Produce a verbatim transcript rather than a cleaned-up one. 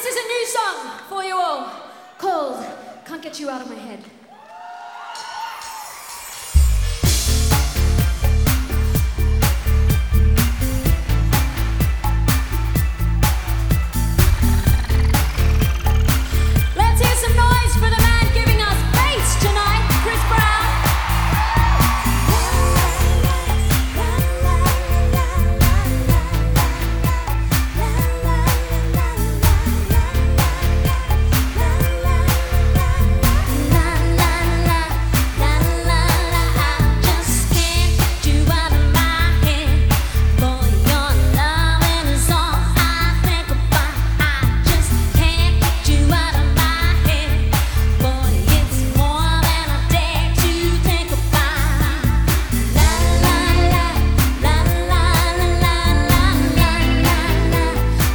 this is a new song for you all called Can't Get You Out of My Head.